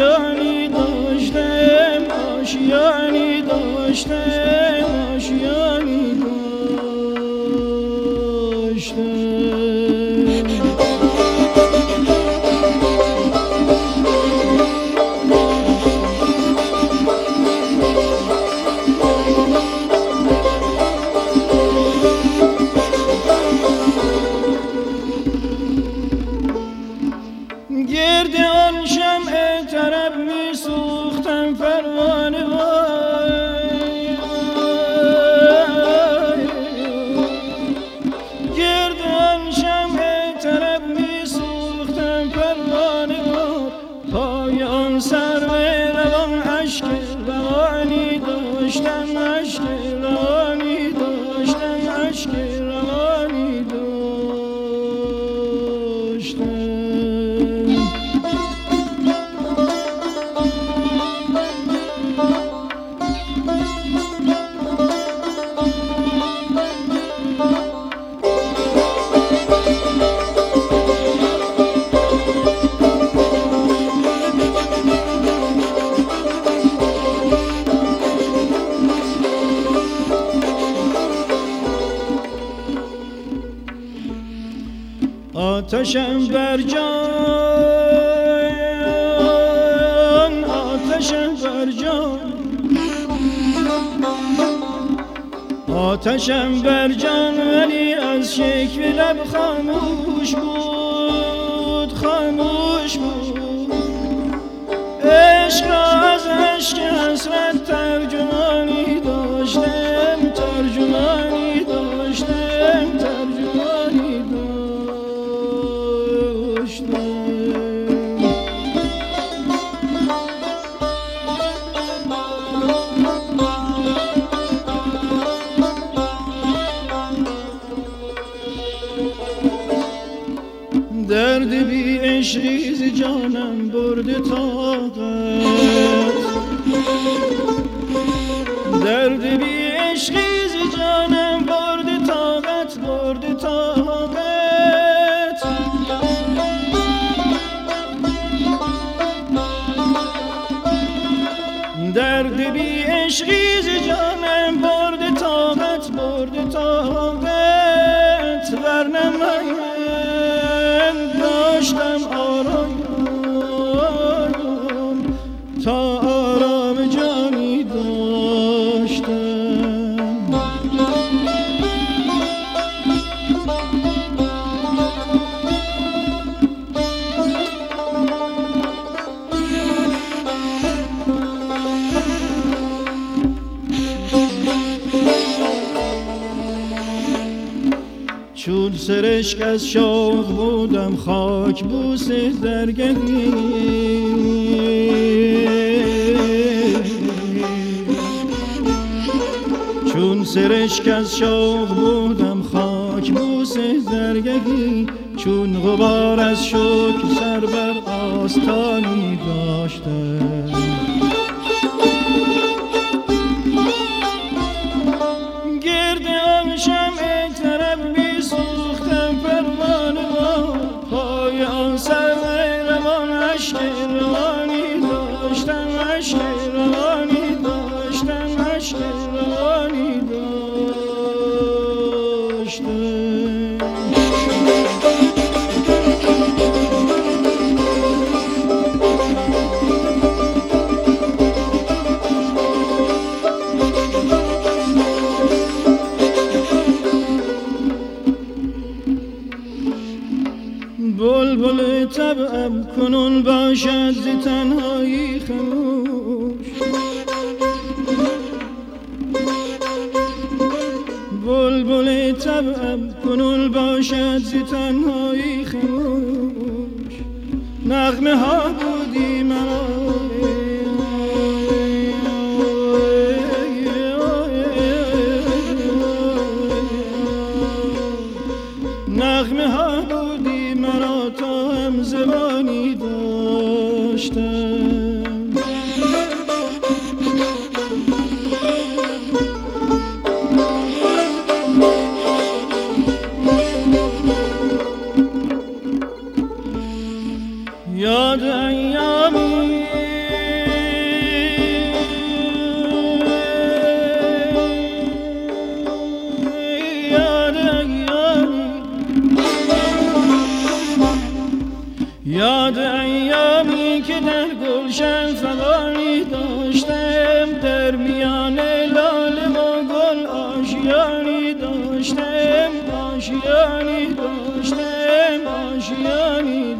آشیانی داشتم آشیانی داشتم آشیانی داشتم. گرد آن شمع طرب می سوختم پروانه وای، گرد آن شمع طرب می سوختم پروانه وای، پای آن سرو روان اشک روانی داشتم اشک روانی داشتم اشک روانی داشتم. آتشم بر جان آتشم بر جان آتشم بر جان ولی از شکوه لب خاموش بود خاموش بود. عشق را از عشق حسرت ترجمانی داشتم ترجمانی داشتم ترجمانی داشتم. درد بی عشقی ز جانم برده طاقت، درد بی عشقی ز جانم برده طاقت برده طاقت. درد بی عشقی ز جانم برده طاقت برده طاقت. ورنه من داشتم آرام تا آرام جانی داشتم. چون سرشک از شوق بودم خاک بوس درگهی، چون سرشک از شوق بودم خاک بوس درگهی. چون غبار از شوق سر بر آستانی داشتم. گرد آن شمع طرب می سوختم پروانه وای، پای آن سرو روان اشک روانی داشتم اشک روانی داشتم اشک روانی داشتم. بلبل طبعم کنون باشد ز تنهایی خموش، بلبل طبعم کنون باشد ز تنهایی خموش. نغمه ها بودی مرا نغمه ها بودی مرا تا هم زبانی داشتم. یاد ایامی ایامی که در گلشن فغانی داشتم، در میان لاله و گل آشیانی داشتم، آشیانی داشتم، آشیانی